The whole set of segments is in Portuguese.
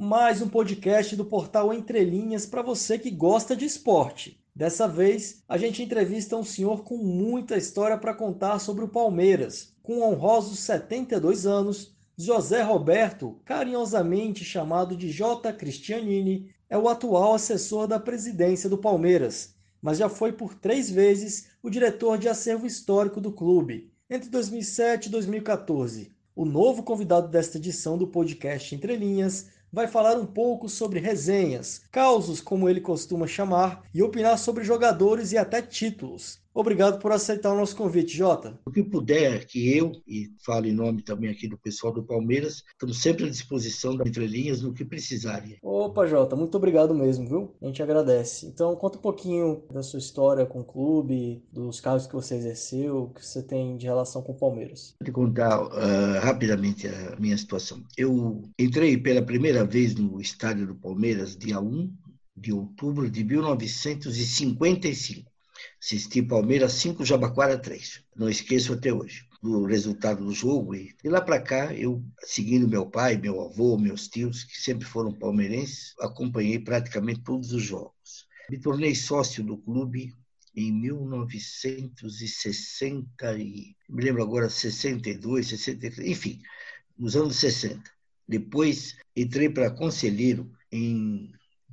mais um podcast do portal Entre Linhas para você que gosta de esporte. Dessa vez, a gente entrevista um senhor com muita história para contar sobre o Palmeiras. Com honrosos 72 anos, José Roberto, carinhosamente chamado de J. Cristianini, é o atual assessor da presidência do Palmeiras, mas já foi por 3 vezes o diretor de acervo histórico do clube, entre 2007 e 2014. O novo convidado desta edição do podcast Entre Linhas vai falar um pouco sobre resenhas, causos como ele costuma chamar, e opinar sobre jogadores e até títulos. Obrigado por aceitar o nosso convite, Jota. O que puder, que eu, e falo em nome também aqui do pessoal do Palmeiras, estamos sempre à disposição da Entre Linhas no que precisarem. Opa, Jota, muito obrigado mesmo, viu? A gente agradece. Então, conta um pouquinho da sua história com o clube, dos cargos que você exerceu, o que você tem de relação com o Palmeiras. Vou te contar rapidamente a minha situação. Eu entrei pela primeira vez no estádio do Palmeiras dia 1 de outubro de 1955. Assisti Palmeiras 5, Jabaquara 3. Não esqueço até hoje do resultado do jogo. E de lá para cá, eu, seguindo meu pai, meu avô, meus tios, que sempre foram palmeirenses, acompanhei praticamente todos os jogos. Me tornei sócio do clube em 1960, me lembro agora, 62, 63, enfim, nos anos 60. Depois entrei para conselheiro em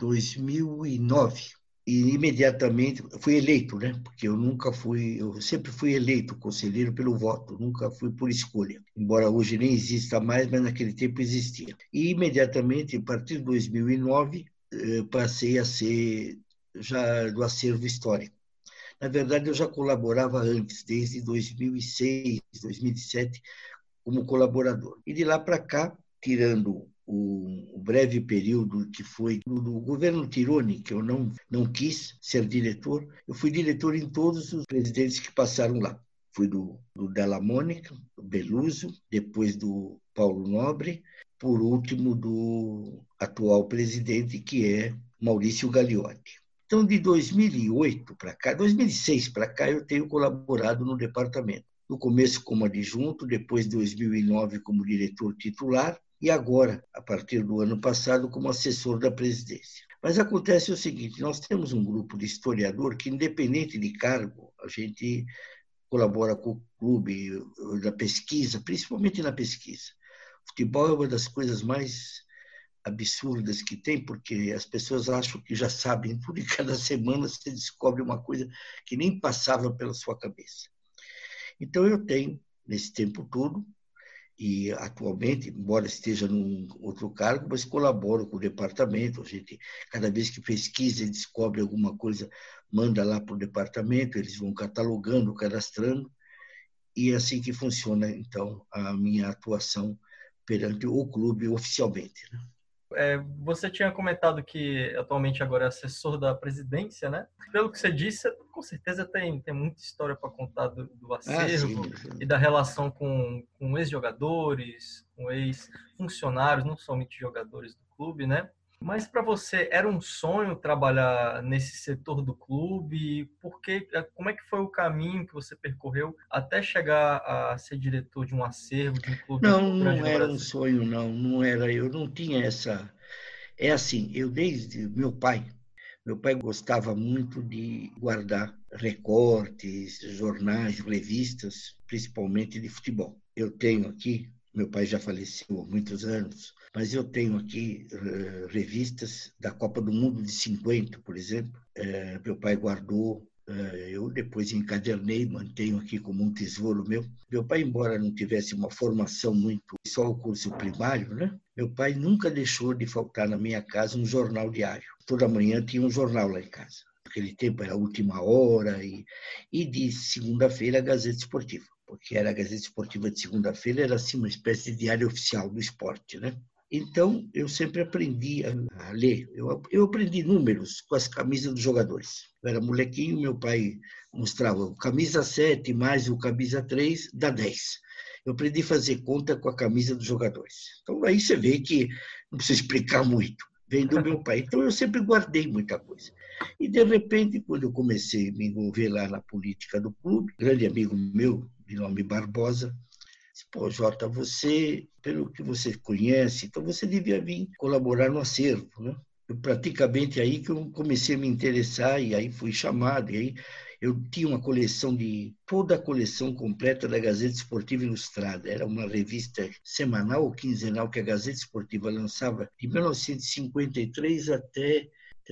2009 e imediatamente fui eleito, né? Porque eu sempre fui eleito conselheiro pelo voto, nunca fui por escolha, embora hoje nem exista mais, mas naquele tempo existia. E imediatamente, a partir de 2009, passei a ser já do acervo histórico. Na verdade, eu já colaborava antes, desde 2006, 2007, como colaborador. E de lá para cá, tirando o breve período que foi do governo Tironi, que eu não quis ser diretor, eu fui diretor em todos os presidentes que passaram lá. Fui do Della Mônica, do Beluso, depois do Paulo Nobre, por último do atual presidente, que é Maurício Gagliotti. Então, de 2008 para cá, 2006 para cá, eu tenho colaborado no departamento. No começo como adjunto, depois de 2009 como diretor titular e agora, a partir do ano passado, como assessor da presidência. Mas acontece o seguinte, nós temos um grupo de historiador que, independente de cargo, a gente colabora com o clube da pesquisa, principalmente na pesquisa. O futebol é uma das coisas mais absurdas que tem, porque as pessoas acham que já sabem tudo e cada semana você descobre uma coisa que nem passava pela sua cabeça. Então eu tenho, nesse tempo todo, e atualmente, embora esteja num outro cargo, mas colaboro com o departamento. A gente, cada vez que pesquisa e descobre alguma coisa, manda lá para o departamento, eles vão catalogando, cadastrando, e é assim que funciona, então, a minha atuação perante o clube oficialmente, né? Você tinha comentado que atualmente agora é assessor da presidência, né? Pelo que você disse, com certeza tem muita história para contar do acervo Sim. e da relação com ex-jogadores, com ex-funcionários, não somente jogadores do clube, né? Mas para você era um sonho trabalhar nesse setor do clube? Como é que foi o caminho que você percorreu até chegar a ser diretor de um acervo de um clube grande Não no era um Brasil? sonho, não era. Eu não tinha essa. É assim, eu desde meu pai gostava muito de guardar recortes, jornais, revistas, principalmente de futebol. Eu tenho aqui, meu pai já faleceu há muitos anos, mas eu tenho aqui revistas da Copa do Mundo de 50, por exemplo. Meu pai guardou. Eu depois encadernei, mantenho aqui como um tesouro meu. Meu pai, embora não tivesse uma formação muito, só o curso primário, né? Meu pai nunca deixou de faltar na minha casa um jornal diário. Toda manhã tinha um jornal lá em casa. Naquele tempo era a Última Hora e de segunda-feira a Gazeta Esportiva, porque era a Gazeta Esportiva de segunda-feira, era assim uma espécie de diário oficial do esporte, né? Então, eu sempre aprendi a ler. Eu aprendi números com as camisas dos jogadores. Eu era molequinho, meu pai mostrava o camisa 7 mais o camisa 3 dá 10. Eu aprendi a fazer conta com a camisa dos jogadores. Então, aí você vê que não precisa explicar muito. Vem do meu pai. Então, eu sempre guardei muita coisa. E, de repente, quando eu comecei a me envolver lá na política do clube, grande amigo meu, de nome Barbosa, Pô, Jota, você, pelo que você conhece, então você devia vir colaborar no acervo, né? Eu praticamente aí que eu comecei a me interessar e aí fui chamado, e aí eu tinha uma coleção toda a coleção completa da Gazeta Esportiva Ilustrada. Era uma revista semanal ou quinzenal que a Gazeta Esportiva lançava de 1953 até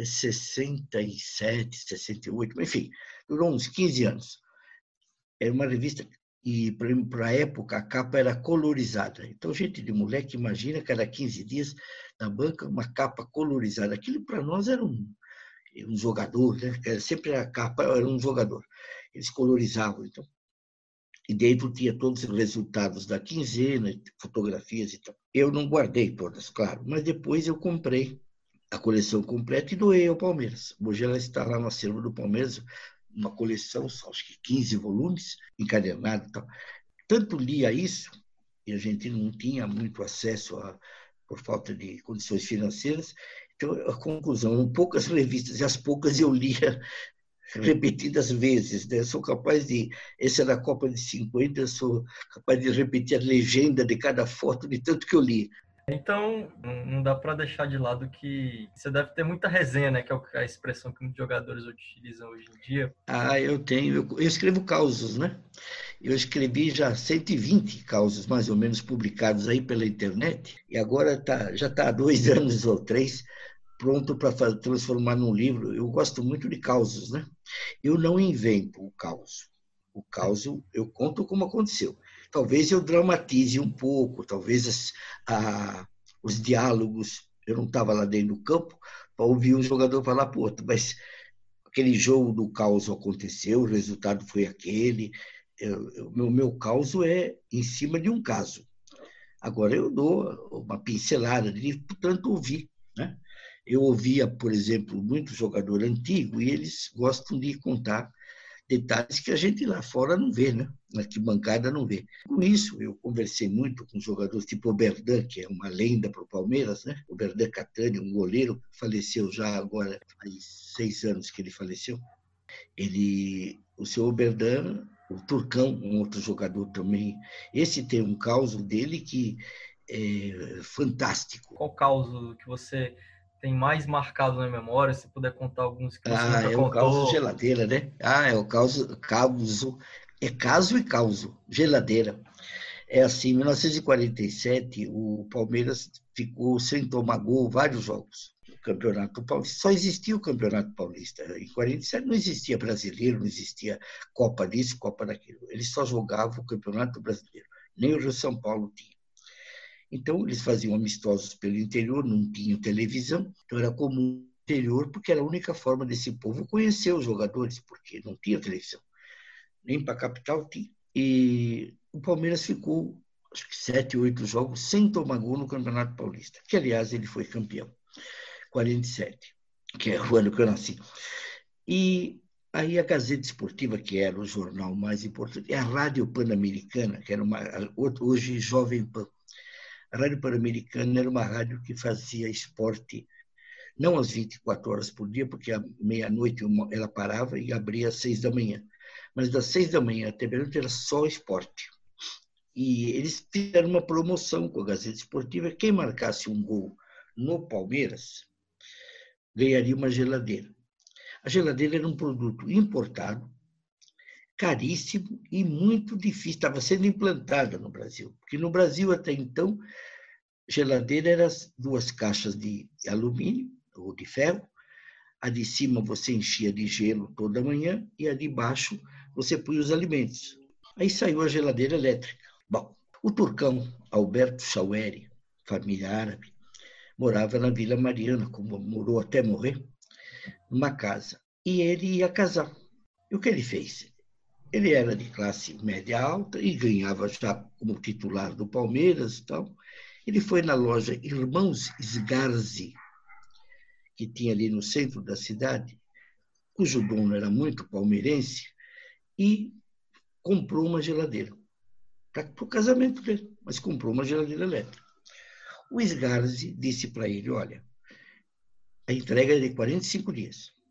67, 68, enfim, durou uns 15 anos. Era uma revista e, para a época, a capa era colorizada. Então, gente de moleque, imagina, cada 15 dias, na banca, uma capa colorizada. Aquilo, para nós, era um jogador, né? Sempre a capa era um jogador. Eles colorizavam, então. E dentro tinha todos os resultados da quinzena, fotografias e tal. Eu não guardei todas, claro, mas depois eu comprei a coleção completa e doei ao Palmeiras. Hoje ela está lá no acervo do Palmeiras, uma coleção, acho que 15 volumes, encadernado e tal. Tanto lia isso, e a gente não tinha muito acesso por falta de condições financeiras. Então, a conclusão, eram poucas revistas, e as poucas eu lia repetidas vezes. Né? Sou capaz de... Essa é da Copa de 50, eu sou capaz de repetir a legenda de cada foto, de tanto que eu li. Então, não dá para deixar de lado que você deve ter muita resenha, né? Que é a expressão que muitos jogadores utilizam hoje em dia. Eu tenho. Eu escrevo causos, né? Eu escrevi já 120 causos, mais ou menos, publicados aí pela internet, e agora já está há 2 anos ou 3 pronto para transformar num livro. Eu gosto muito de causos, né? Eu não invento o caos. O caos eu conto como aconteceu. Talvez eu dramatize um pouco, talvez os diálogos, eu não estava lá dentro do campo, para ouvir um jogador falar, pô, mas aquele jogo do caos aconteceu, o resultado foi aquele. O meu caos é em cima de um caso. Agora eu dou uma pincelada, portanto, ouvir, né? Eu ouvia, por exemplo, muito jogador antigo e eles gostam de contar detalhes que a gente lá fora não vê, né? Na arquibancada não vê. Com isso, eu conversei muito com jogadores tipo o Berdan, que é uma lenda para o Palmeiras, né? O Berdan Catani, um goleiro que faleceu já agora, faz 6 anos que ele faleceu. O seu Berdan, o Turcão, um outro jogador também, esse tem um caos dele que é fantástico. Qual caos que você tem mais marcado na memória? Se puder contar alguns que você nunca É o caos contou. geladeira, né? É o caos, é caso e causo, geladeira. É assim, em 1947, o Palmeiras ficou sem tomar gol vários jogos. O Campeonato Paulista, só existia o Campeonato Paulista. Em 47 não existia brasileiro, não existia Copa disso, Copa daquilo. Eles só jogavam o Campeonato Brasileiro. Nem o Rio São Paulo tinha. Então, eles faziam amistosos pelo interior, não tinham televisão, então era comum no interior, porque era a única forma desse povo conhecer os jogadores, porque não tinha televisão. Nem para a capital tinha. E o Palmeiras ficou, acho que 7, 8 jogos sem tomar gol no Campeonato Paulista, que, aliás, ele foi campeão, 47, que é o ano que eu nasci. E aí a Gazeta Esportiva, que era o jornal mais importante, e a Rádio Pan-Americana, que era hoje Jovem Pan. A Rádio Pan-Americana era uma rádio que fazia esporte, não às 24 horas por dia, porque à meia-noite ela parava e abria às 6 da manhã. Mas das 6 da manhã até meia-noite era só esporte. E eles fizeram uma promoção com a Gazeta Esportiva. Quem marcasse um gol no Palmeiras ganharia uma geladeira. A geladeira era um produto importado, caríssimo e muito difícil. Estava sendo implantada no Brasil. Porque no Brasil, até então, geladeira eram 2 caixas de alumínio ou de ferro. A de cima você enchia de gelo toda manhã e a de baixo você punha os alimentos. Aí saiu a geladeira elétrica. Bom, o turcão Alberto Chaueri, família árabe, morava na Vila Mariana, como morou até morrer, numa casa. E ele ia casar. E o que ele fez? Ele era de classe média alta e ganhava já como titular do Palmeiras e tal. Ele foi na loja Irmãos Sgarzi, que tinha ali no centro da cidade, cujo dono era muito palmeirense, e comprou uma geladeira para o casamento dele, mas comprou uma geladeira elétrica. O Sgarzi disse para ele, olha, a entrega é de 45 dias.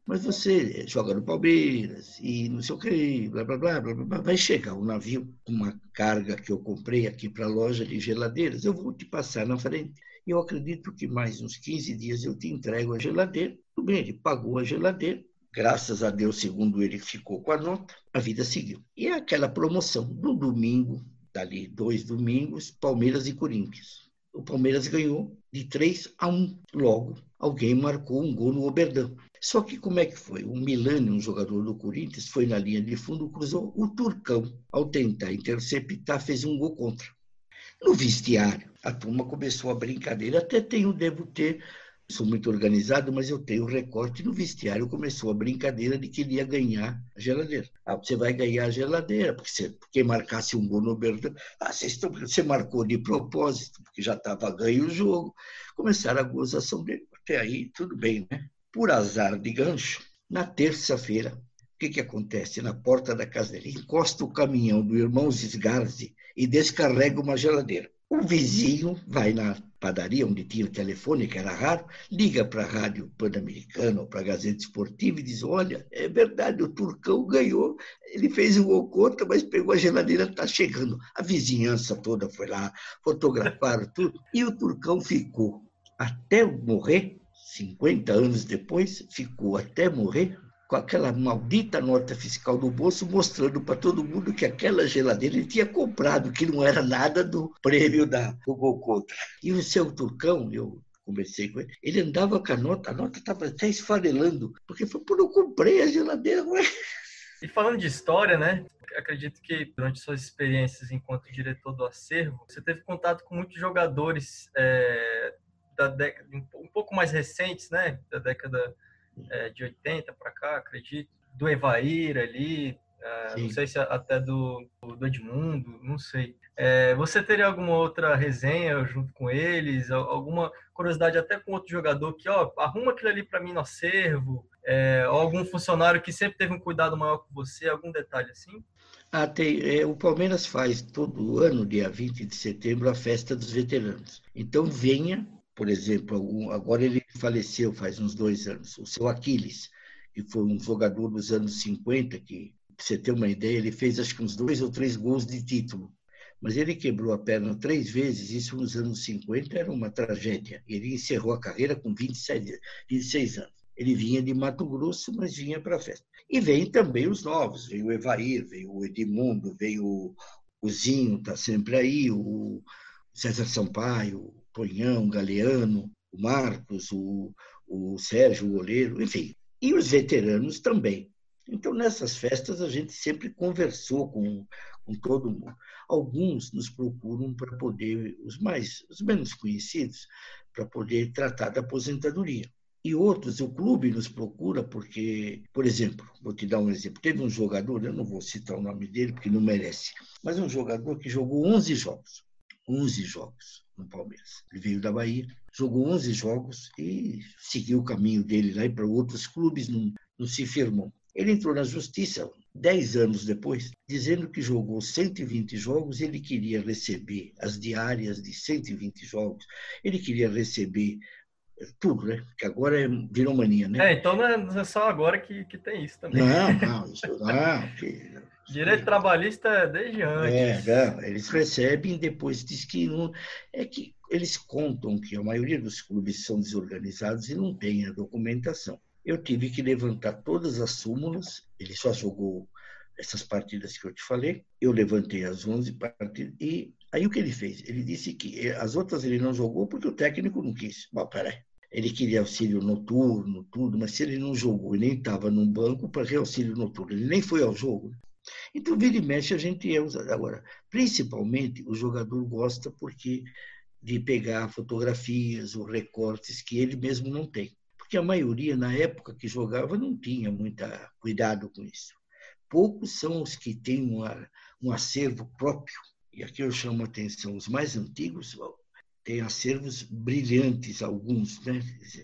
mas você joga no Palmeiras e não sei o quê, blá, blá, blá, blá, blá. Vai chegar um navio com uma carga que eu comprei aqui para a loja de geladeiras, eu vou te passar na frente. E eu acredito que mais uns 15 dias eu te entrego a geladeira. Tudo bem, ele pagou a geladeira. Graças a Deus, segundo ele, ficou com a nota, a vida seguiu. E é aquela promoção do domingo, dali 2 domingos, Palmeiras e Corinthians. O Palmeiras ganhou de 3-1. Logo, alguém marcou um gol no Oberdan. Só que como é que foi? O Milani, um jogador do Corinthians, foi na linha de fundo, cruzou o Turcão. Ao tentar interceptar, fez um gol contra. No vestiário, a turma começou a brincadeira. Até devo ter, sou muito organizado, mas eu tenho recorte. No vestiário começou a brincadeira de que ele ia ganhar a geladeira. Você vai ganhar a geladeira, porque marcasse um gol no Oberdan. Você marcou de propósito, porque já estava ganho o jogo. Começaram a gozação dele. Até aí, tudo bem, né? Por azar de gancho, na terça-feira, o que acontece? Na porta da casa dele, encosta o caminhão do irmão Sgarzi e descarrega uma geladeira. O vizinho vai na padaria, onde tinha o telefone, que era raro, liga para a Rádio Pan-Americana ou para a Gazeta Esportiva e diz: olha, é verdade, o Turcão ganhou, ele fez um gol contra, mas pegou a geladeira, está chegando. A vizinhança toda foi lá, fotografaram tudo, e o Turcão ficou até morrer. 50 anos depois, ficou até morrer com aquela maldita nota fiscal no bolso, mostrando para todo mundo que aquela geladeira ele tinha comprado, que não era nada do prêmio do gol contra. E o seu Turcão, eu conversei com ele, ele andava com a nota estava até esfarelando, porque foi por eu comprei a geladeira. E falando de história, né? Acredito que durante suas experiências enquanto diretor do acervo, você teve contato com muitos jogadores da década, um pouco mais recentes, né? Da década de 80 para cá, acredito. Do Evair ali, não sei se até do Edmundo, não sei. Você teria alguma outra resenha junto com eles? Alguma curiosidade até com outro jogador que, arruma aquilo ali para mim no acervo? Ou algum funcionário que sempre teve um cuidado maior com você? Algum detalhe assim? O Palmeiras faz todo ano, dia 20 de setembro, a festa dos veteranos. Então, venha, por exemplo, agora ele faleceu faz uns 2 anos, o seu Aquiles, que foi um jogador dos anos 50, que, para você ter uma ideia, ele fez acho que uns 2 ou 3 gols de título. Mas ele quebrou a perna 3 vezes, isso nos anos 50 era uma tragédia. Ele encerrou a carreira com 26 anos. Ele vinha de Mato Grosso, mas vinha para a festa. E vem também os novos, veio o Evair, veio o Edmundo, veio o Zinho, está sempre aí, o César Sampaio, o Tonhão, o Galeano, o Marcos, o Sérgio, o goleiro, enfim. E os veteranos também. Então, nessas festas, a gente sempre conversou com todo mundo. Alguns nos procuram para poder, os menos conhecidos, para poder tratar da aposentadoria. E outros, o clube nos procura porque, por exemplo, vou te dar um exemplo, teve um jogador, eu não vou citar o nome dele porque não merece, mas um jogador que jogou 11 jogos no Palmeiras. Ele veio da Bahia, jogou 11 jogos e seguiu o caminho dele lá e para outros clubes, não se firmou. Ele entrou na justiça 10 anos depois, dizendo que jogou 120 jogos, ele queria receber as diárias de 120 jogos, ele queria receber tudo, né? Que agora virou mania, né? Então não é só agora que tem isso também. Isso não. Direito trabalhista é desde antes. Eles recebem, depois diz que não. É que eles contam que a maioria dos clubes são desorganizados e não tem a documentação. Eu tive que levantar todas as súmulas, ele só jogou essas partidas que eu te falei, eu levantei as 11 partidas, e aí o que ele fez? Ele disse que as outras ele não jogou porque o técnico não quis. Bom, peraí. Ele queria auxílio noturno, tudo, mas se ele não jogou e nem estava num banco para ter auxílio noturno, ele nem foi ao jogo. Então, vira e mexe, a gente usa. Agora, principalmente, o jogador gosta de pegar fotografias ou recortes que ele mesmo não tem. Porque a maioria, na época que jogava, não tinha muito cuidado com isso. Poucos são os que têm um acervo próprio. E aqui eu chamo a atenção, os mais antigos têm acervos brilhantes, alguns, né?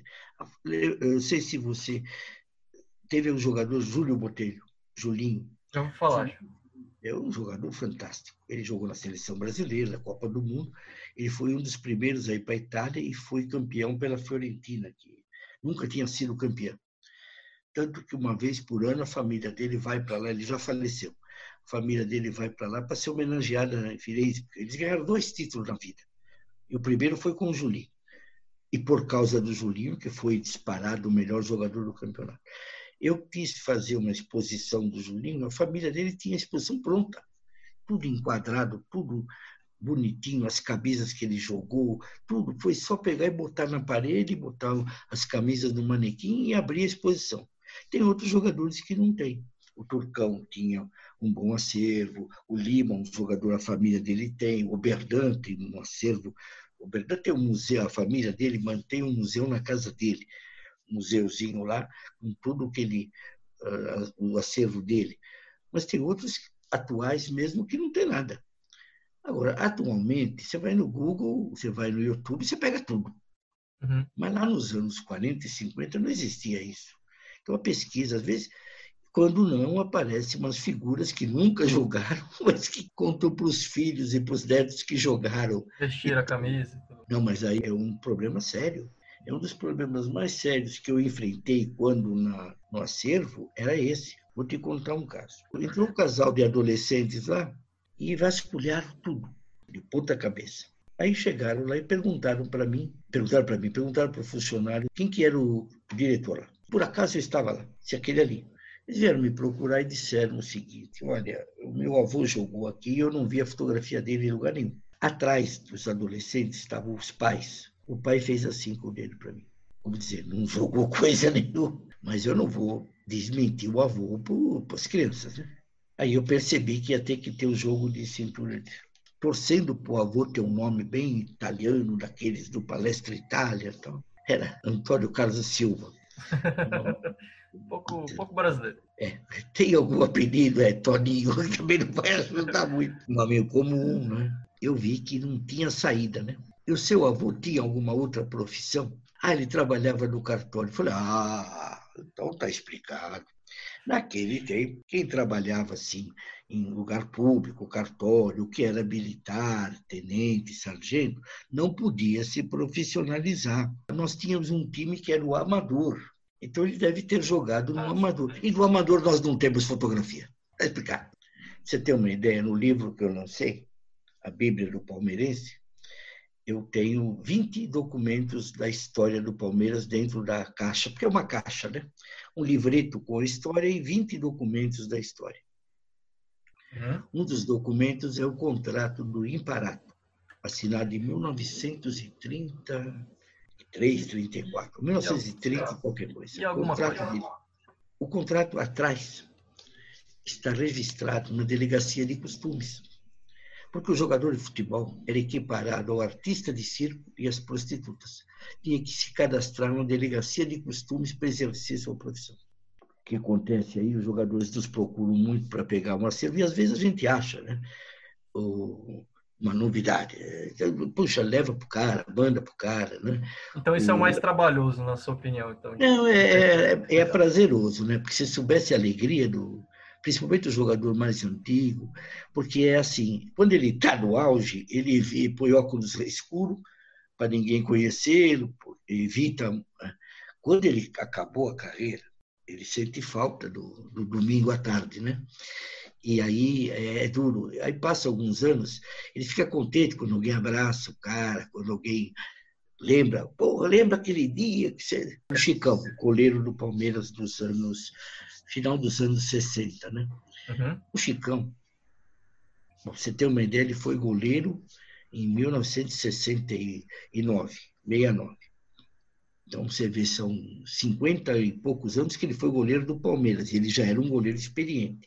Eu não sei se você teve o jogador Júlio Botelho, Julinho. Já vou falar. É um jogador fantástico. Ele jogou na seleção brasileira, na Copa do Mundo. Ele foi um dos primeiros a ir para a Itália e foi campeão pela Fiorentina, que nunca tinha sido campeão. tanto que uma vez por ano a família dele vai para lá, ele já faleceu, a família dele vai para lá para ser homenageada em Firenze. Eles ganharam 2 títulos na vida, e o primeiro foi com o Julinho, e por causa do Julinho, que foi disparado o melhor jogador do campeonato. Eu quis fazer uma exposição do Julinho, a família dele tinha a exposição pronta, tudo enquadrado, tudo bonitinho, as camisas que ele jogou, tudo. Foi só pegar e botar na parede, botar as camisas no manequim e abrir a exposição. Tem outros jogadores que não têm. O Turcão tinha um bom acervo, o Lima, um jogador, a família dele tem, o Berdan tem um acervo. O Berdan tem um museu, a família dele mantém um museu na casa dele, um museuzinho lá, com tudo que ele, o acervo dele. Mas tem outros atuais mesmo que não tem nada. Agora, atualmente, você vai no Google, você vai no YouTube, você pega tudo. Uhum. Mas lá nos anos 40 e 50 não existia isso. Então, a pesquisa, às vezes, quando não, aparecem umas figuras que nunca jogaram, mas que contam para os filhos e para os netos que jogaram. Vestir a camisa. Não, mas aí é um problema sério. É um dos problemas mais sérios que eu enfrentei quando no acervo, era esse. Vou te contar um caso. Entrou um casal de adolescentes lá, e vasculharam tudo, de ponta cabeça. Aí chegaram lá e perguntaram para o funcionário quem que era o diretor lá. Por acaso eu estava lá, se aquele ali. Eles vieram me procurar e disseram o seguinte: olha, o meu avô jogou aqui e eu não vi a fotografia dele em lugar nenhum. Atrás dos adolescentes estavam os pais. O pai fez assim com o dedo para mim. Vamos dizer, não jogou coisa nenhuma, mas eu não vou desmentir o avô para as crianças, né? Aí eu percebi que ia ter que ter o jogo de cintura, torcendo para o avô ter um nome bem italiano, daqueles do Palestra Itália. Então, era Antônio Carlos Silva. um pouco brasileiro. Tem algum apelido, Toninho, que também não vai ajudar muito. Um nome comum, né? Eu vi que não tinha saída, né? E o seu avô tinha alguma outra profissão? Ele trabalhava no cartório. Eu falei, então está explicado. Naquele tempo, quem trabalhava assim em lugar público, cartório, que era militar, tenente, sargento, não podia se profissionalizar. Nós tínhamos um time que era o amador, então ele deve ter jogado no amador. E do amador nós não temos fotografia. Está explicado. Você tem uma ideia, no livro que eu lancei, A Bíblia do Palmeirense, eu tenho 20 documentos da história do Palmeiras dentro da caixa, porque é uma caixa, né? Um livreto com a história e 20 documentos da história. Um dos documentos é o contrato do Imparato, assinado em 1933, 34, 1930 qualquer coisa. E alguma coisa? O contrato atrás está registrado na Delegacia de Costumes, porque o jogador de futebol era equiparado ao artista de circo e às prostitutas. Tinha que se cadastrar na Delegacia de Costumes para exercer sua profissão. O que acontece aí? Os jogadores nos procuram muito para pegar um acervo, e às vezes a gente acha, né? Uma novidade. Puxa, leva para o cara, manda para o cara. Né? Então isso é o mais trabalhoso, na sua opinião? Então, não, é prazeroso, né? Porque se soubesse a alegria principalmente o jogador mais antigo, porque é assim, quando ele está no auge, ele põe óculos escuro para ninguém conhecê-lo, evita. Quando ele acabou a carreira, ele sente falta do domingo à tarde, né? E aí é duro. Aí passa alguns anos, ele fica contente quando alguém abraça o cara, quando alguém lembra. Lembra aquele dia que você... O Chicão, goleiro do Palmeiras final dos anos 60, né? Uhum. O Chicão, pra você ter uma ideia, ele foi goleiro em 1969, 69. Então, você vê, são 50 e poucos anos que ele foi goleiro do Palmeiras, e ele já era um goleiro experiente.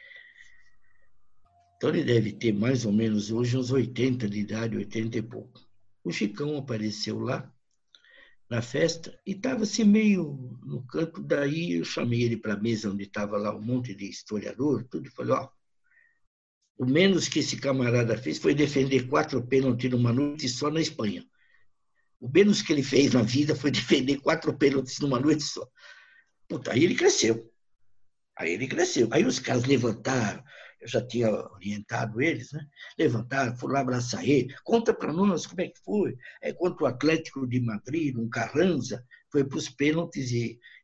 Então, ele deve ter mais ou menos hoje uns 80 de idade, 80 e pouco. O Chicão apareceu lá, na festa, e estava assim meio no canto. Daí eu chamei ele para a mesa onde estava lá um monte de historiador, tudo, e falei, o menos que esse camarada fez foi defender 4 pênaltis numa noite só na Espanha. O menos que ele fez na vida foi defender 4 pênaltis numa noite só. Aí ele cresceu. Aí os caras levantaram, eu já tinha orientado eles, né? Levantaram, foram lá abraçar ele. Conta para nós como é que foi. Contra o Atlético de Madrid, um Carranza, foi para os pênaltis e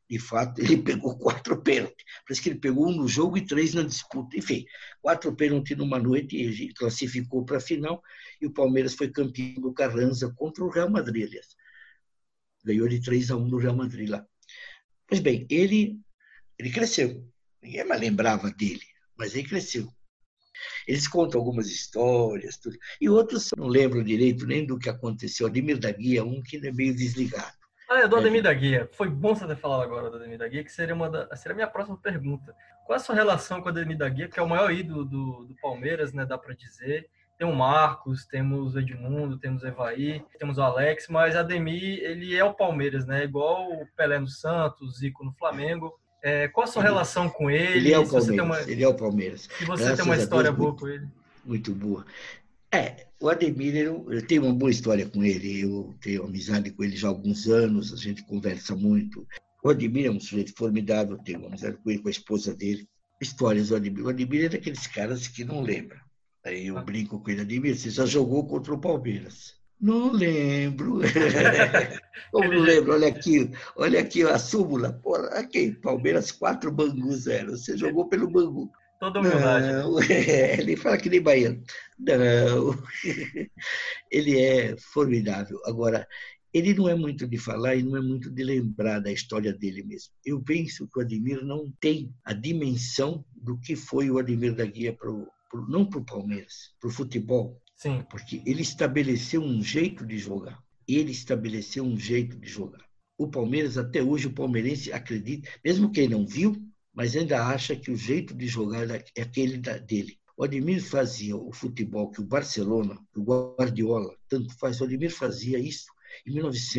De fato, ele pegou 4 pênaltis. Parece que ele pegou 1 no jogo e 3 na disputa. Enfim, 4 pênaltis numa noite e classificou para a final. E o Palmeiras foi campeão do Carranza contra o Real Madrid, aliás. Ganhou de 3-1 no Real Madrid lá. Pois bem, ele cresceu. Ninguém mais lembrava dele, mas ele cresceu. Eles contam algumas histórias, tudo. E outros não lembram direito nem do que aconteceu. Ademir da Guia, um que é meio desligado. É do Ademir da Guia. Foi bom você ter falado agora do Ademir da Guia, que seria a minha próxima pergunta. Qual é a sua relação com o Ademir da Guia, que é o maior ídolo do Palmeiras, né, dá para dizer? Tem o Marcos, temos o Edmundo, temos o Evaí, temos o Alex, mas Ademir, ele é o Palmeiras, né? Igual o Pelé no Santos, Zico no Flamengo. Qual a sua relação com ele? Ele é o Palmeiras. Ele é o Palmeiras. Se você tem uma história boa com ele. Muito boa. O Ademir, eu tenho uma boa história com ele. Eu tenho amizade com ele já há alguns anos, a gente conversa muito. O Ademir é um sujeito formidável, eu tenho amizade com ele, com a esposa dele. Histórias do Ademir. O Ademir é daqueles caras que não lembram. Aí eu brinco com ele, Ademir, você já jogou contra o Palmeiras? Não lembro. Como não lembro? Olha aqui a súmula. Porra, aqui, Palmeiras 4, Bangu 0. Você jogou pelo Bangu. Toda humildade. Não, ele fala que nem baiano. Não, ele é formidável. Agora, ele não é muito de falar e não é muito de lembrar da história dele mesmo. Eu penso que o Ademir não tem a dimensão do que foi o Ademir da Guia, não para o Palmeiras, para o futebol. Sim. Porque ele estabeleceu um jeito de jogar. O Palmeiras, até hoje, o palmeirense acredita, mesmo quem não viu, mas ainda acha que o jeito de jogar é aquele dele. O Ademir fazia o futebol que o Barcelona, que o Guardiola, tanto faz. O Ademir fazia isso em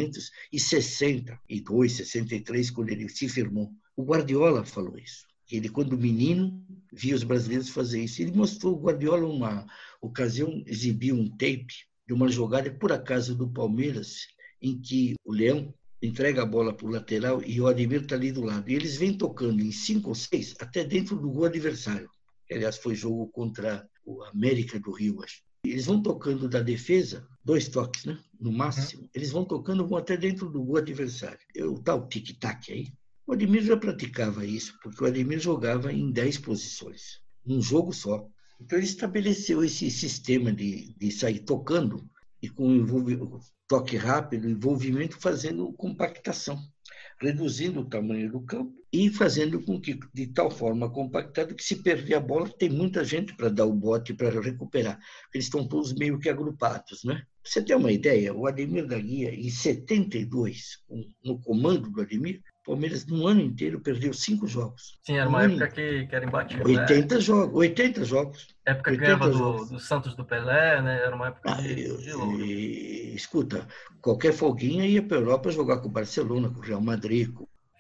1962, 63, quando ele se firmou. O Guardiola falou isso. Ele, quando menino, via os brasileiros fazer isso. Ele mostrou, o Guardiola, uma ocasião, exibiu um tape de uma jogada, por acaso, do Palmeiras, em que o Leão entrega a bola para o lateral e o Ademir está ali do lado. E eles vêm tocando em 5 ou 6, até dentro do gol adversário. Que, aliás, foi jogo contra o América do Rio, acho. Eles vão tocando da defesa, 2 toques, né? No máximo. Eles vão tocando, vão até dentro do gol adversário. O tal tic-tac aí. O Ademir já praticava isso, porque o Ademir jogava em 10 posições, num jogo só. Então ele estabeleceu esse sistema de sair tocando e com toque rápido, envolvimento, fazendo compactação, reduzindo o tamanho do campo e fazendo com que, de tal forma compactado, que se perder a bola, tem muita gente para dar o bote para recuperar. Eles estão todos meio que agrupados, né? Pra você ter uma ideia, o Ademir da Guia, em 72, no comando do Ademir, o Palmeiras, no ano inteiro, perdeu 5 jogos. Sim, era uma época que era imbatível. 80 jogos. 80 jogos. Época que ganhava do Santos do Pelé, né? Era uma época de louco. Escuta, qualquer folguinha ia para a Europa jogar com o Barcelona, com o Real Madrid.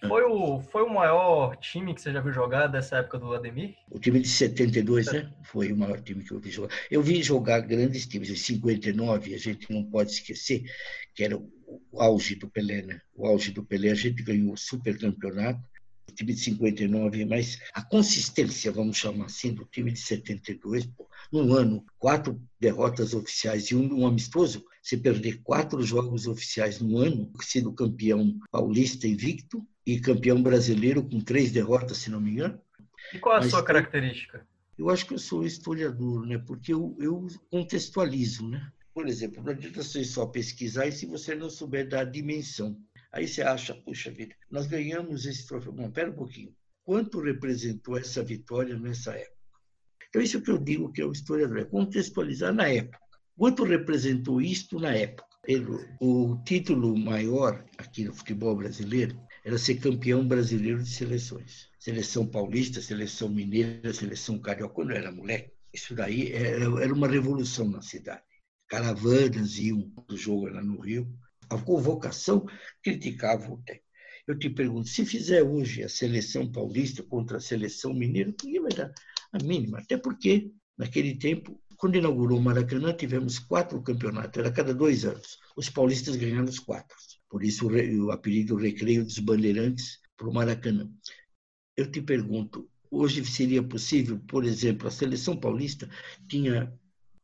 Foi o maior time que você já viu jogar dessa época do Ademir? O time de 72, né? Foi o maior time que eu vi jogar. Eu vi jogar grandes times. Em 59, a gente não pode esquecer que era o auge do Pelé, né? O auge do Pelé, a gente ganhou o supercampeonato. O time de 59, mas a consistência, vamos chamar assim, do time de 72, num ano, 4 derrotas oficiais e um amistoso, se perder 4 jogos oficiais no ano, sendo campeão paulista invicto e campeão brasileiro com 3 derrotas, se não me engano. E qual é a sua característica? Eu acho que eu sou historiador, né? Porque eu contextualizo, né? Por exemplo, não adianta você só pesquisar e se você não souber dar a dimensão. Aí você acha, puxa vida, nós ganhamos esse troféu. Não, espera um pouquinho. Quanto representou essa vitória nessa época? Então, isso que eu digo que é o historiador, é contextualizar na época. Quanto representou isto na época? O título maior aqui no futebol brasileiro era ser campeão brasileiro de seleções. Seleção paulista, seleção mineira, seleção carioca. Quando eu era moleque, isso daí era uma revolução na cidade. Caravanas iam do jogo lá no Rio. A convocação criticava o técnico. Eu te pergunto, se fizer hoje a seleção paulista contra a seleção mineira, ninguém vai dar a mínima. Até porque, naquele tempo, quando inaugurou o Maracanã, tivemos 4 campeonatos, era a cada 2 anos. Os paulistas ganharam os 4. Por isso o apelido Recreio dos Bandeirantes para o Maracanã. Eu te pergunto, hoje seria possível, por exemplo, a seleção paulista tinha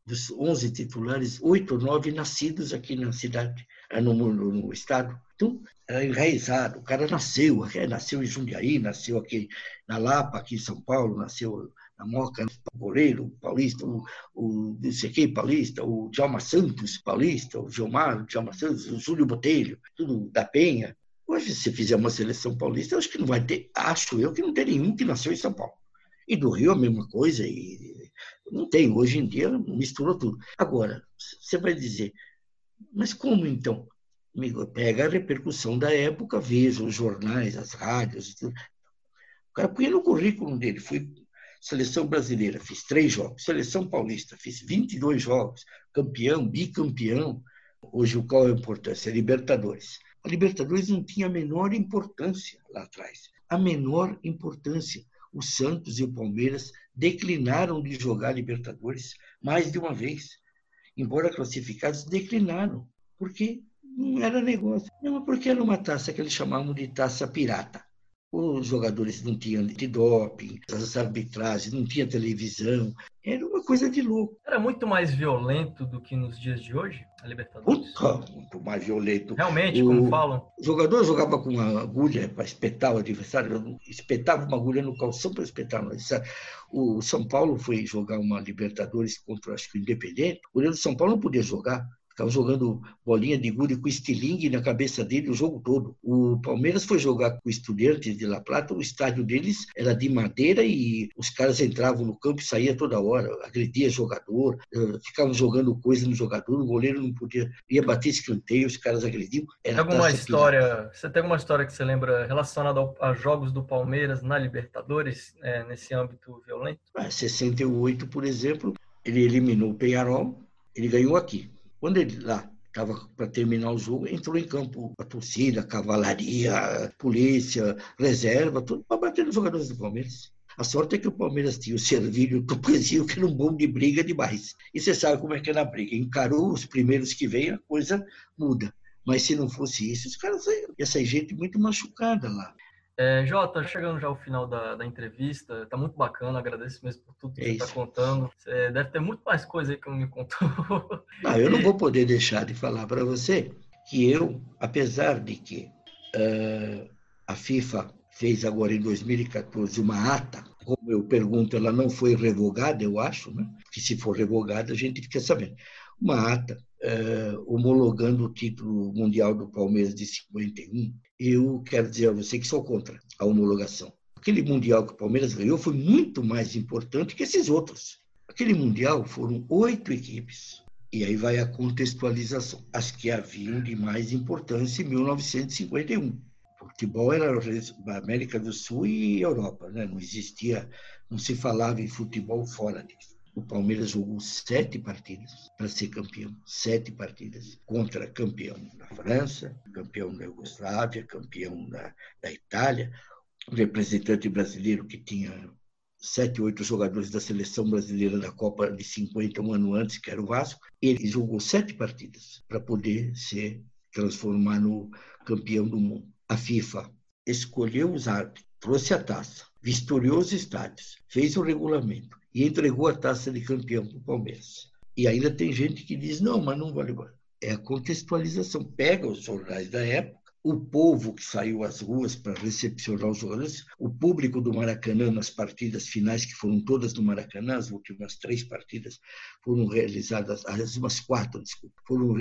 dos 11 titulares, 8 ou 9 nascidos aqui na cidade, no estado. Então, era enraizado. O cara nasceu em Jundiaí, nasceu aqui na Lapa, aqui em São Paulo, nasceu na Moca, o Goleiro Paulista, o não sei quem Paulista, o Djalma Santos Paulista, o Gilmar, o Djalma Santos, o Júlio Botelho, tudo da Penha. Hoje, se fizer uma seleção paulista, eu acho que não vai ter, acho eu que não tem nenhum que nasceu em São Paulo. E do Rio a mesma coisa, e não tem, hoje em dia misturou tudo. Agora, você vai dizer, mas como então? Amigo, pega a repercussão da época, veja os jornais, as rádios, tudo. O cara põe no currículo dele, fui seleção brasileira, fiz 3 jogos, seleção paulista, fiz 22 jogos, campeão, bicampeão. Hoje, qual é a importância? Libertadores. A Libertadores não tinha a menor importância lá atrás. A menor importância. O Santos e o Palmeiras declinaram de jogar Libertadores mais de uma vez. Embora classificados, declinaram. Porque não era negócio. Não, porque era uma taça que eles chamavam de taça pirata. Os jogadores não tinham antidoping, as arbitragens, não tinha televisão. Era uma coisa de louco. Era muito mais violento do que nos dias de hoje, a Libertadores? Muito mais violento. Realmente, como falam? O jogador jogava com uma agulha para espetar o adversário, espetava uma agulha no calção para espetar o adversário. O São Paulo foi jogar uma Libertadores contra, acho que o Independente. O goleiro do São Paulo não podia jogar. Ficava jogando bolinha de gude com estilingue na cabeça dele o jogo todo. O Palmeiras foi jogar com o Estudiantes de La Plata, o estádio deles era de madeira e os caras entravam no campo e saíam toda hora, agredia jogador, ficavam jogando coisa no jogador, o goleiro não podia, ia bater escanteio, os caras agrediam. Você tem alguma história que você lembra relacionada a jogos do Palmeiras na Libertadores, nesse âmbito violento? 68, por exemplo, ele eliminou o Peñarol, ele ganhou aqui. Quando ele lá estava para terminar o jogo, entrou em campo a torcida, a cavalaria, a polícia, reserva, tudo para bater nos jogadores do Palmeiras. A sorte é que o Palmeiras tinha o Servilho e o Tupanzinho, que era um bom de briga demais. E você sabe como é que é na briga. Encarou os primeiros que vêm, a coisa muda. Mas se não fosse isso, os caras iam sair gente muito machucada lá. Jota, chegando já ao final da entrevista, tá muito bacana, agradeço mesmo por tudo que você está contando. Você deve ter muito mais coisa aí que não me contou. Não, eu não vou poder deixar de falar para você que eu, apesar de que a FIFA fez agora em 2014 uma ata, como eu pergunto, ela não foi revogada, eu acho, né? Porque se for revogada a gente fica sabendo. Uma ata homologando o título mundial do Palmeiras de 51, eu quero dizer a você que sou contra a homologação. Aquele mundial que o Palmeiras ganhou foi muito mais importante que esses outros. Aquele mundial foram 8 equipes. E aí vai a contextualização. As que haviam de mais importância em 1951. O futebol era a América do Sul e Europa, né? Não existia, não se falava em futebol fora disso. O Palmeiras jogou 7 partidas para ser campeão. 7 partidas contra campeão da França, campeão da Iugoslávia, campeão da Itália, um representante brasileiro que tinha 7, 8 jogadores da seleção brasileira da Copa de 50, um ano antes, que era o Vasco. Ele jogou 7 partidas para poder se transformar no campeão do mundo. A FIFA escolheu os árbitros, trouxe a taça, vistoriou os estádios, fez o regulamento e entregou a taça de campeão para o Palmeiras. E ainda tem gente que diz, não, mas não vale. É a contextualização. Pega os jornais da época, o povo que saiu às ruas para recepcionar os jogadores, o público do Maracanã nas partidas finais, que foram todas no Maracanã, as últimas 3 partidas foram realizadas, as últimas 4, desculpa,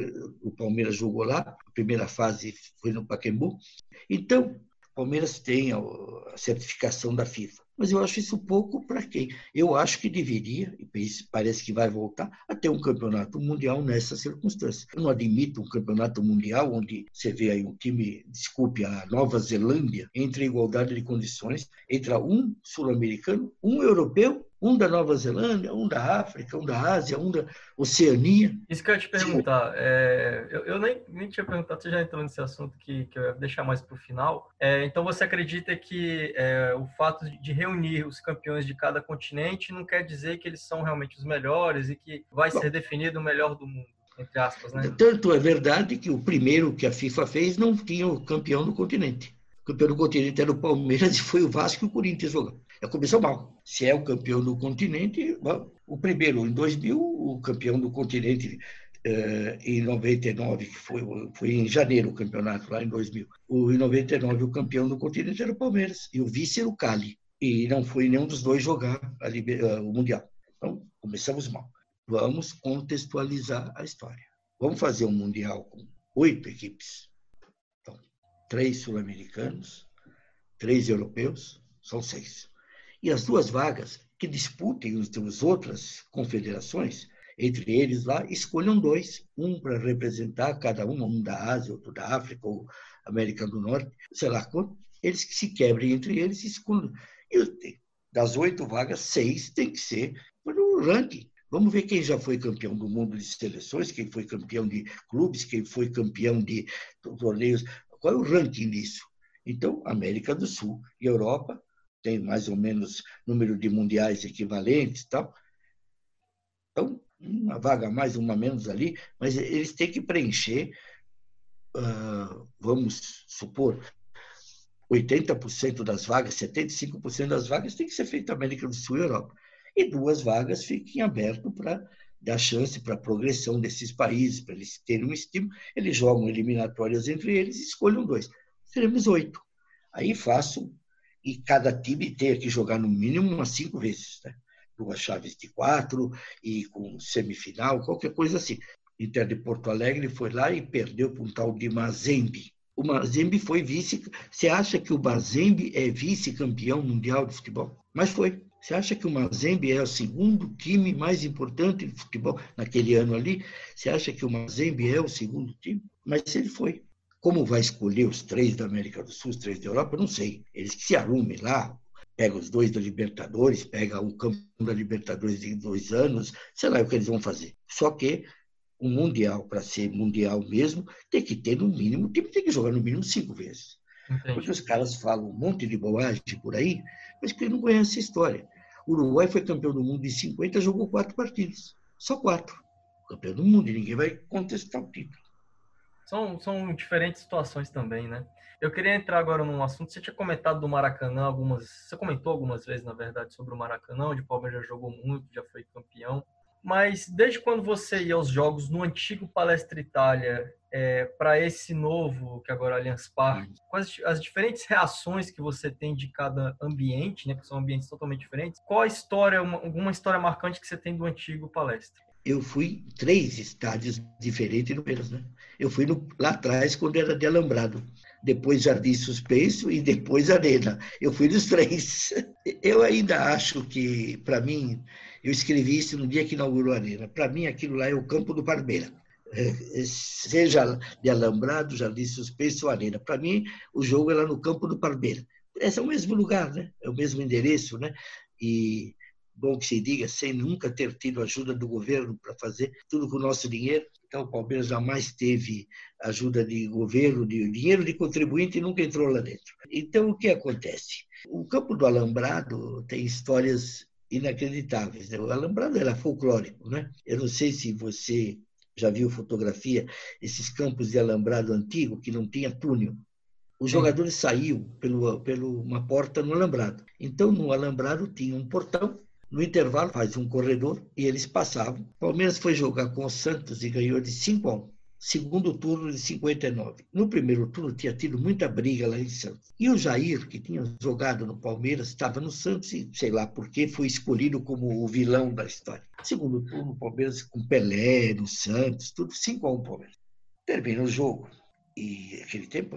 o Palmeiras jogou lá, a primeira fase foi no Pacaembu. Então, o Palmeiras tem a certificação da FIFA. Mas eu acho isso pouco para quem? Eu acho que deveria, e parece que vai voltar, a ter um campeonato mundial nessa circunstância. Eu não admito um campeonato mundial onde você vê aí um time, desculpe, a Nova Zelândia, entre igualdade de condições, entre um sul-americano, um europeu, um da Nova Zelândia, um da África, um da Ásia, um da Oceania. Isso que eu ia te perguntar. Eu nem tinha perguntado, você já entrou nesse assunto que eu ia deixar mais para o final. Então, você acredita que o fato de reunir os campeões de cada continente não quer dizer que eles são realmente os melhores e que vai ser definido o melhor do mundo, entre aspas, né? Tanto é verdade que o primeiro que a FIFA fez não tinha o campeão do continente. O campeão do continente era o Palmeiras e foi o Vasco e o Corinthians jogando. Começou mal. Se é o campeão do continente, o primeiro, em 2000, o campeão do continente, em 99, que foi em janeiro o campeonato, lá em 2000. Em 99, o campeão do continente era o Palmeiras, e o vice era o Cali. E não foi nenhum dos dois jogar o Mundial. Então, começamos mal. Vamos contextualizar a história. Vamos fazer um Mundial com 8 equipes. Então, 3 sul-americanos, 3 europeus, são 6. E as 2 vagas que disputem as outras confederações, entre eles lá, escolham 2. Um para representar cada um da Ásia, outro da África, ou América do Norte, sei lá quanto. Eles que se quebrem entre eles e escolham. E das 8 vagas, 6 tem que ser no ranking. Vamos ver quem já foi campeão do mundo de seleções, quem foi campeão de clubes, quem foi campeão de torneios. Qual é o ranking disso? Então, América do Sul e Europa tem mais ou menos número de mundiais equivalentes e tal. Então, uma vaga a mais, uma a menos ali, mas eles têm que preencher, vamos supor, 80% das vagas, 75% das vagas tem que ser feito na América do Sul e Europa. E 2 vagas fiquem abertas para dar chance para a progressão desses países, para eles terem um estímulo. Eles jogam eliminatórias entre eles e escolham 2. Teremos 8. Aí faço, e cada time tem que jogar no mínimo umas 5 vezes, né? 2 chaves de 4 e com semifinal, qualquer coisa assim. Inter de Porto Alegre foi lá e perdeu para um tal de Mazembe. O Mazembe foi vice. Você acha que o Mazembe é vice-campeão mundial de futebol? Mas foi. Você acha que o Mazembe é o segundo time mais importante de futebol naquele ano ali? Você acha que o Mazembe é o segundo time? Mas ele foi. Como vai escolher os 3 da América do Sul, os 3 da Europa? Eu não sei. Eles que se arrumem lá, pega os 2 da Libertadores, pega o campeão da Libertadores em 2 anos, sei lá o que eles vão fazer. Só que o Mundial, para ser Mundial mesmo, tem que ter no mínimo, o time tem que jogar no mínimo 5 vezes. Entendi. Porque os caras falam um monte de bobagem por aí, mas que não conhece a história. O Uruguai foi campeão do mundo em 50, jogou 4 partidas. Só 4. Campeão do mundo, e ninguém vai contestar o título. São diferentes situações também, né? Eu queria entrar agora num assunto. Você tinha comentado do Maracanã você comentou algumas vezes, na verdade, sobre o Maracanã, onde o Palmeiras já jogou muito, já foi campeão. Mas desde quando você ia aos jogos no antigo Palestra Itália para esse novo, que agora é Allianz Parque, quais as diferentes reações que você tem de cada ambiente, né, que são ambientes totalmente diferentes? Qual a história, alguma história marcante que você tem do antigo Palestra? Eu fui em 3 estádios diferentes no Palmeiras, né? Eu fui lá atrás, quando era de alambrado. Depois Jardim Suspenso e depois Arena. Eu fui nos 3. Eu ainda acho que, para mim, eu escrevi isso no dia que inaugurou a Arena. Para mim, aquilo lá é o campo do Palmeiras. Seja de alambrado, Jardim Suspenso ou Arena. Para mim, o jogo é lá no campo do Palmeiras. Esse é o mesmo lugar, né? É o mesmo endereço, né? E bom que se diga, sem nunca ter tido ajuda do governo para fazer tudo com o nosso dinheiro. Então, o Palmeiras jamais teve ajuda de governo, de dinheiro de contribuinte e nunca entrou lá dentro. Então, o que acontece? O campo do Alambrado tem histórias inacreditáveis, né? O Alambrado era folclórico, né? Eu não sei se você já viu fotografia, esses campos de Alambrado antigo, que não tinha túnel. Os jogadores saíam pela uma porta no Alambrado. Então, no Alambrado tinha um portão. No intervalo, faz um corredor e eles passavam. O Palmeiras foi jogar com o Santos e ganhou de 5-1. Segundo turno de 59. No primeiro turno tinha tido muita briga lá em Santos. E o Jair, que tinha jogado no Palmeiras, estava no Santos e, sei lá por que, foi escolhido como o vilão da história. Segundo turno, o Palmeiras com Pelé, no Santos, tudo 5-1 Palmeiras. Termina o jogo. E naquele tempo,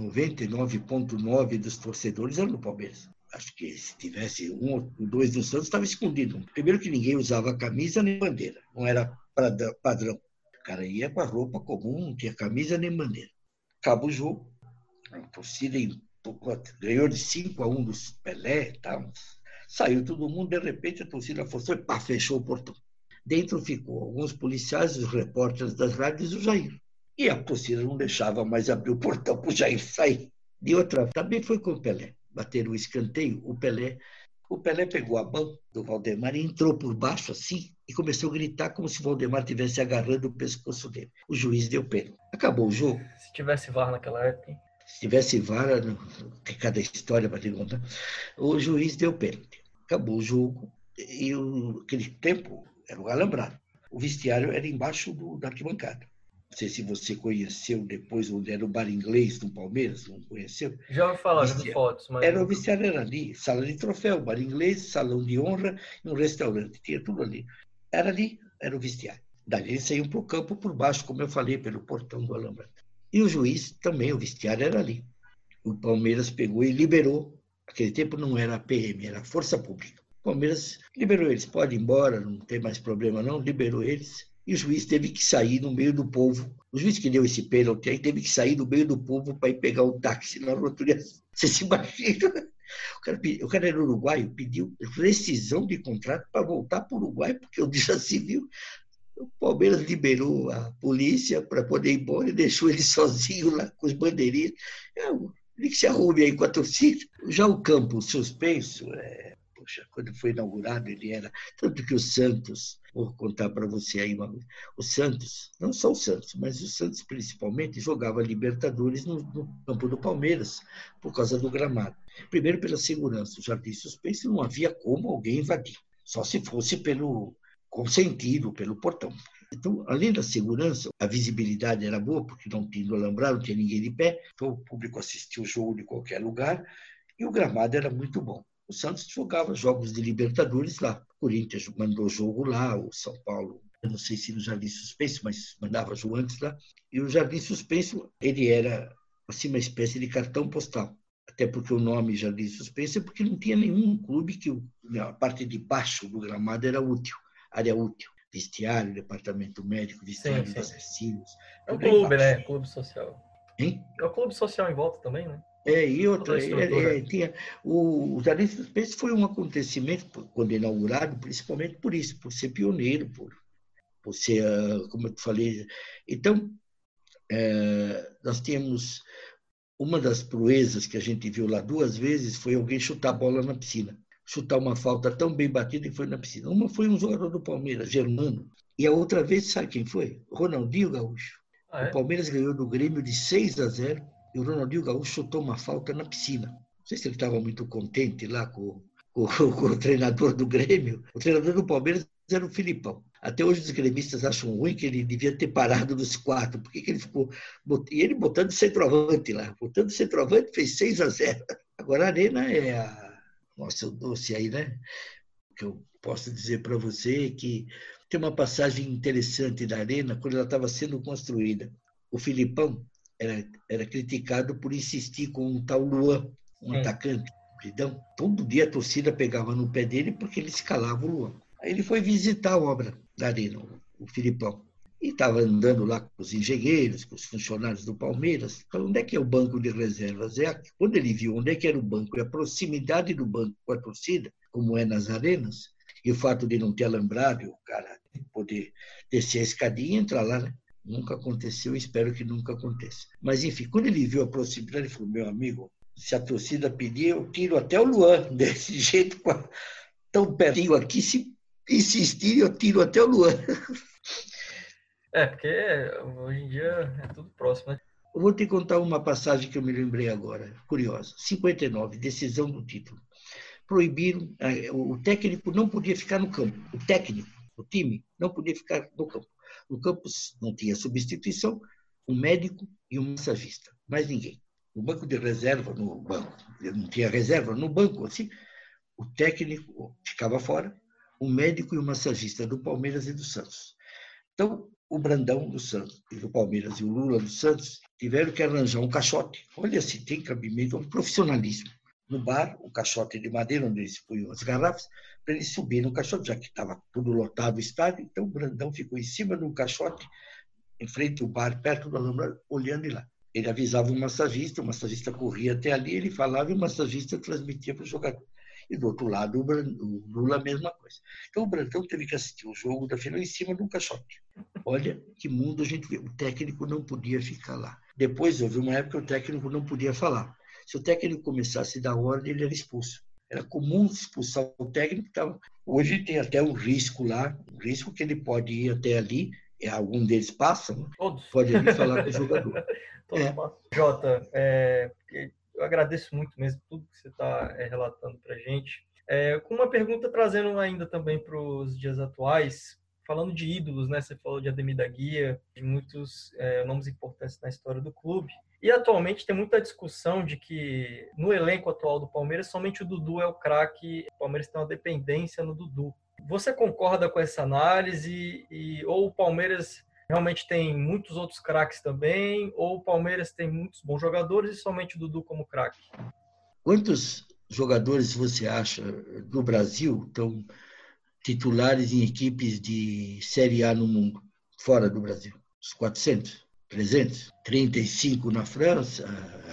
99,9% dos torcedores eram do Palmeiras. Acho que se tivesse 1 ou 2 do Santos, estava escondido. Primeiro que ninguém usava camisa nem bandeira. Não era padrão. O cara ia com a roupa comum, não tinha camisa nem bandeira. Acaba o jogo. A torcida ganhou de 5-1 dos Pelé e tal. Saiu todo mundo, de repente a torcida forçou e pá, fechou o portão. Dentro ficou alguns policiais, os repórteres das rádios e o Jair. E a torcida não deixava mais abrir o portão para o Jair sair. De outra, também foi com o Pelé. Bateram o escanteio, o Pelé pegou a mão do Valdemar e entrou por baixo assim e começou a gritar como se o Valdemar estivesse agarrando o pescoço dele. O juiz deu pênalti. Acabou o jogo. Se tivesse VAR naquela época, hein? Se tivesse vara, tem cada história para te contar. O juiz deu pênalti. Acabou o jogo e aquele tempo era o alambrado. O vestiário era embaixo da arquibancada. Não sei se você conheceu depois onde era o bar inglês do Palmeiras, não conheceu? Já ouvi falar, já vi fotos, mas... O vestiário era ali, sala de troféu, bar inglês, salão de honra e um restaurante. Tinha tudo ali. Era ali, era o vestiário. Dali eles saíam para o campo por baixo, como eu falei, pelo portão do alambrado. E o juiz também, o vestiário era ali. O Palmeiras pegou e liberou. Naquele tempo não era a PM, era a Força Pública. O Palmeiras liberou eles. Pode ir embora, não tem mais problema não. Liberou eles. E o juiz teve que sair no meio do povo. O juiz que deu esse pênalti aí teve que sair no meio do povo para ir pegar um táxi na rotulha. Você se imagina? O cara era uruguaio, pediu rescisão de contrato para voltar para o Uruguai, porque o já se viu. O Palmeiras liberou a polícia para poder ir embora e deixou ele sozinho lá com os bandeirinhas. Ele que se arrume aí com a torcida. Já o campo suspenso, poxa, quando foi inaugurado, ele era. Tanto que o Santos, vou contar para você aí uma vez, o Santos, não só o Santos, mas o Santos principalmente, jogava Libertadores no campo do Palmeiras, por causa do gramado. Primeiro, pela segurança. O jardim suspenso não havia como alguém invadir, só se fosse pelo consentido, pelo portão. Então, além da segurança, a visibilidade era boa, porque não tinha alambrado, não tinha ninguém de pé, então o público assistia o jogo de qualquer lugar, e o gramado era muito bom. O Santos jogava jogos de Libertadores lá, o Corinthians mandou jogo lá, o São Paulo, eu não sei se no Jardim Suspenso, mas mandava jogo antes lá, e o Jardim Suspenso, ele era assim uma espécie de cartão postal, até porque o nome Jardim Suspenso é porque não tinha nenhum clube que a parte de baixo do gramado era útil, área útil. Vestiário, departamento médico, vestiário dos assassinos. É um clube, né? Clube social. Hein? É o clube social em volta também, né? E outra, tinha, o Jardim Suspenso foi um acontecimento, quando inaugurado, principalmente por isso, por ser pioneiro, por ser, como eu te falei. Então, nós tínhamos uma das proezas que a gente viu lá 2 vezes foi alguém chutar a bola na piscina. Chutar uma falta tão bem batida e foi na piscina. Uma foi um jogador do Palmeiras, Germano, e a outra vez, sabe quem foi? Ronaldinho Gaúcho. O Palmeiras ganhou do Grêmio de 6-0 e o Ronaldinho Gaúcho chutou uma falta na piscina. Não sei se ele estava muito contente lá com o treinador do Grêmio. O treinador do Palmeiras era o Filipão. Até hoje os gremistas acham ruim que ele devia ter parado nos 4. Por que ele ficou... E ele botando centroavante lá. Botando centroavante, fez 6-0. Agora a Arena é Nossa, o doce aí, né? O que eu posso dizer para você é que tem uma passagem interessante da Arena quando ela estava sendo construída. O Filipão era criticado por insistir com um tal Luan, um atacante. Então, todo dia a torcida pegava no pé dele porque ele escalava o Luan. Aí ele foi visitar a obra da Arena, o Filipão. E estava andando lá com os engenheiros, com os funcionários do Palmeiras. Falou, onde é que é o banco de reservas? Quando ele viu onde é que era o banco e a proximidade do banco com a torcida, como é nas arenas, e o fato de não ter alambrado, o cara poder descer a escadinha e entrar lá, né? Nunca aconteceu, espero que nunca aconteça. Mas, enfim, quando ele viu a proximidade, ele falou, meu amigo, se a torcida pedir, eu tiro até o Luan. Desse jeito, tão pertinho aqui, se insistir, eu tiro até o Luan. Porque hoje em dia é tudo próximo, né? Eu vou te contar uma passagem que eu me lembrei agora, curiosa. 59, decisão do título. Proibiram, o técnico não podia ficar no campo. O técnico, o time, não podia ficar no campo. No campo não tinha substituição, um médico e um massagista, mais ninguém. No banco de reserva, no banco, não tinha reserva, no banco, assim, o técnico ficava fora, o médico e o massagista do Palmeiras e do Santos. Então, o Brandão do Santos, do Palmeiras e o Lula do Santos tiveram que arranjar um caixote. Olha se tem cabimento, um profissionalismo. No bar, o caixote de madeira, onde eles punham as garrafas, para eles subirem no caixote, já que estava tudo lotado o estádio. Então, o Brandão ficou em cima do caixote, em frente ao bar, perto do alambrado, olhando lá. Ele avisava o massagista corria até ali, ele falava e o massagista transmitia para o jogador. E do outro lado, o Lula, a mesma coisa. Então, o Brandão teve que assistir o jogo da final em cima de um caixote. Olha que mundo a gente vê. O técnico não podia ficar lá. Depois, houve uma época que o técnico não podia falar. Se o técnico começasse a dar ordem, ele era expulso. Era comum expulsar o técnico. Hoje tem até um risco lá, um risco que ele pode ir até ali, algum deles passa, né? Todos. Pode ali falar com o jogador. Jota, eu agradeço muito mesmo tudo que você está relatando para a gente. Com uma pergunta trazendo ainda também para os dias atuais, falando de ídolos, né? Você falou de Ademir da Guia, de muitos nomes importantes na história do clube. E atualmente tem muita discussão de que no elenco atual do Palmeiras somente o Dudu é o craque, o Palmeiras tem uma dependência no Dudu. Você concorda com essa análise? Ou o Palmeiras realmente tem muitos outros craques também, ou o Palmeiras tem muitos bons jogadores e somente o Dudu como craque? Quantos jogadores você acha no Brasil estão titulares em equipes de Série A no mundo, fora do Brasil? Os 400, 300, 35 na França,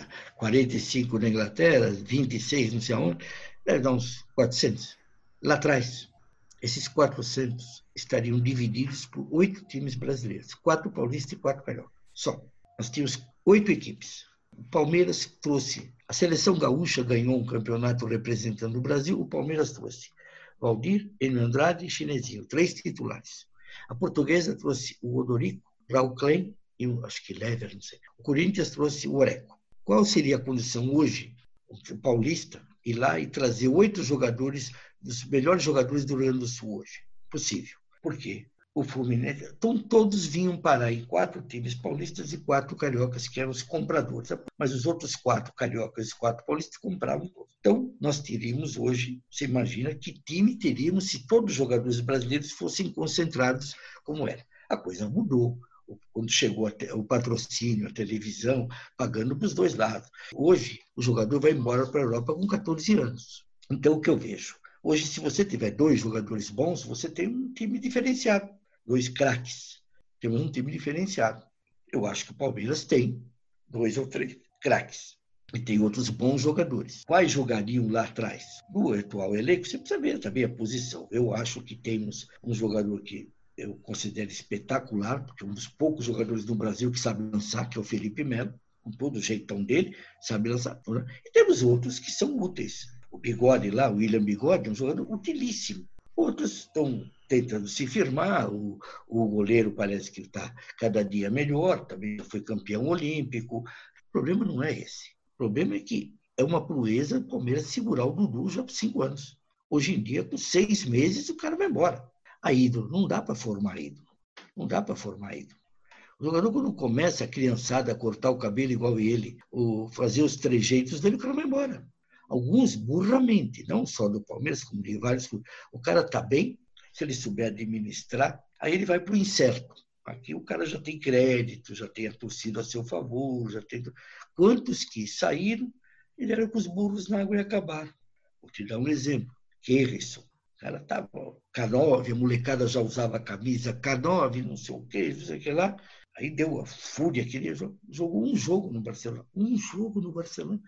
45 na Inglaterra, 26 não sei aonde, deve dar uns 400. Lá atrás, esses 400 estariam divididos por 8 times brasileiros, 4 paulistas e 4 carioca. Só. Nós tínhamos 8 equipes. O Palmeiras trouxe, a seleção gaúcha ganhou um campeonato representando o Brasil, o Palmeiras trouxe Valdir, Enio Andrade e Chinesinho, 3 titulares. A portuguesa trouxe o Odorico, Raul Klein e acho que Lever, não sei. O Corinthians trouxe o Oreco. Qual seria a condição hoje, o paulista, ir lá e trazer 8 jogadores, dos melhores jogadores do Rio Grande do Sul hoje? Possível. Por quê? O Fluminense, então todos vinham parar em 4 times paulistas e 4 cariocas, que eram os compradores. Mas os outros 4 cariocas e 4 paulistas compravam todos. Então, nós teríamos hoje, você imagina que time teríamos se todos os jogadores brasileiros fossem concentrados como era. A coisa mudou. Quando chegou o patrocínio, a televisão, pagando para os dois lados. Hoje, o jogador vai embora para a Europa com 14 anos. Então, o que eu vejo? Hoje, se você tiver 2 jogadores bons, você tem um time diferenciado. 2 craques. Temos um time diferenciado. Eu acho que o Palmeiras tem 2 ou 3 craques. E tem outros bons jogadores. Quais jogariam lá atrás? No atual elenco, você precisa ver também a posição. Eu acho que temos um jogador que eu considero espetacular, porque é um dos poucos jogadores do Brasil que sabe lançar, que é o Felipe Melo, com todo o jeitão dele, sabe lançar. E temos outros que são úteis. O Bigode lá, o William Bigode, é um jogador utilíssimo. Outros estão tentando se firmar, o goleiro parece que está cada dia melhor, também foi campeão olímpico. O problema não é esse. O problema é que é uma proeza o Palmeiras segurar o Dudu já por 5 anos. Hoje em dia, com 6 meses, o cara vai embora. A ídolo, não dá para formar ídolo. Não dá para formar ídolo. O jogador, quando começa a criançada a cortar o cabelo igual ele, ou fazer os trejeitos dele, o cara vai embora. Alguns burramente, não só do Palmeiras, como de vários. O cara está bem, se ele souber administrar, aí ele vai para o incerto. Aqui o cara já tem crédito, já tem a torcida a seu favor, já tem. Quantos que saíram e deram com os burros na água e acabaram? Vou te dar um exemplo. Kerrison. O cara estava K9, a molecada já usava a camisa K9, não sei o que, não sei o que lá. Aí deu a fúria que ele jogou um jogo no Barcelona. Um jogo no Barcelona.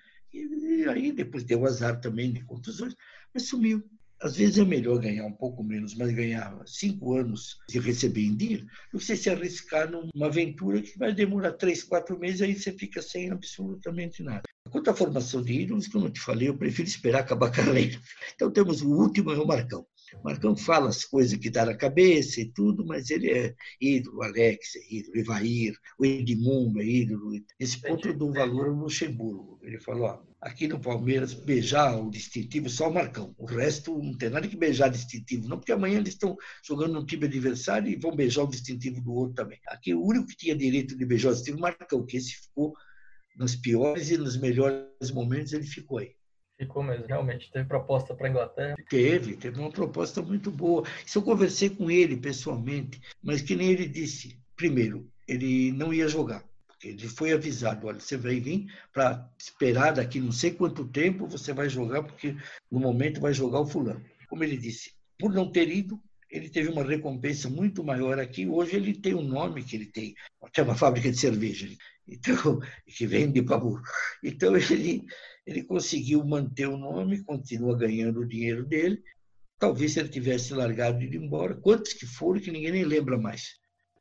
E aí depois deu azar também de contusões, mas sumiu. Às vezes é melhor ganhar um pouco menos, mas ganhar 5 anos e receber em dia, do que você se arriscar numa aventura que vai demorar 3, 4 meses, aí você fica sem absolutamente nada. Quanto à formação de ídolos, como eu te falei, eu prefiro esperar acabar a carreira. Então temos o último, é o Marcão. O Marcão fala as coisas que dá na cabeça e tudo, mas ele é ídolo, o Alex é ídolo, o Evair, o Edmundo é ídolo. Esse ponto eu dou valor ao Luxemburgo. Ele falou, ó, aqui no Palmeiras, beijar o distintivo só o Marcão. O resto não tem nada que beijar distintivo, não, porque amanhã eles estão jogando no time adversário e vão beijar o distintivo do outro também. Aqui o único que tinha direito de beijar o distintivo é o Marcão, que esse ficou nos piores e nos melhores momentos, ele ficou aí. Ficou mesmo, realmente. Teve proposta para a Inglaterra? Teve uma proposta muito boa. Isso eu conversei com ele pessoalmente, mas que nem ele disse. Primeiro, ele não ia jogar, porque ele foi avisado, olha, você vai vir para esperar daqui não sei quanto tempo você vai jogar, porque no momento vai jogar o fulano. Como ele disse, por não ter ido, ele teve uma recompensa muito maior aqui. Hoje ele tem um nome que ele tem, até uma fábrica de cerveja, então, que vende para burro. Então, ele conseguiu manter o nome, continua ganhando o dinheiro dele. Talvez se ele tivesse largado e ido embora, quantos que foram que ninguém nem lembra mais.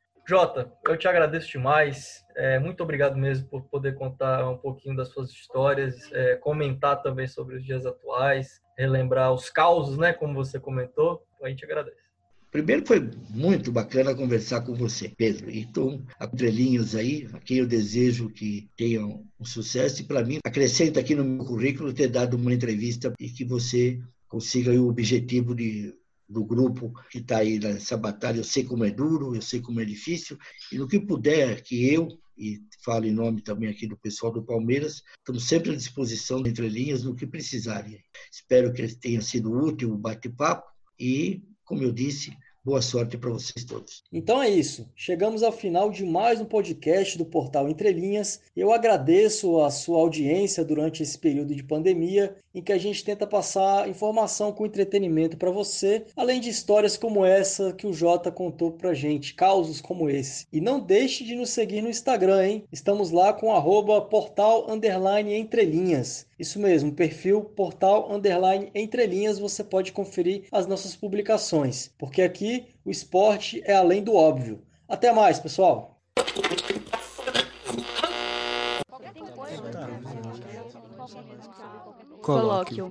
Jota, eu te agradeço demais. Muito obrigado mesmo por poder contar um pouquinho das suas histórias, comentar também sobre os dias atuais, relembrar os causos, né, como você comentou. A gente agradece. Primeiro, foi muito bacana conversar com você, Pedro. Então, a Entrelinhas aí, a quem eu desejo que tenham um sucesso. E, para mim, acrescenta aqui no meu currículo ter dado uma entrevista e que você consiga aí o objetivo do grupo que está aí nessa batalha. Eu sei como é duro, eu sei como é difícil. E no que puder, que eu, e falo em nome também aqui do pessoal do Palmeiras, estamos sempre à disposição de Entrelinhas no que precisarem. Espero que tenha sido útil o bate-papo e, como eu disse, boa sorte para vocês todos. Então é isso. Chegamos ao final de mais um podcast do Portal Entre Linhas. Eu agradeço a sua audiência durante esse período de pandemia, em que a gente tenta passar informação com entretenimento para você, além de histórias como essa que o Jota contou pra gente, causos como esse. E não deixe de nos seguir no Instagram, hein? Estamos lá com @portal_entrelinhas. Isso mesmo, perfil portal_entrelinhas, você pode conferir as nossas publicações, porque aqui o esporte é além do óbvio. Até mais, pessoal! Colóquio.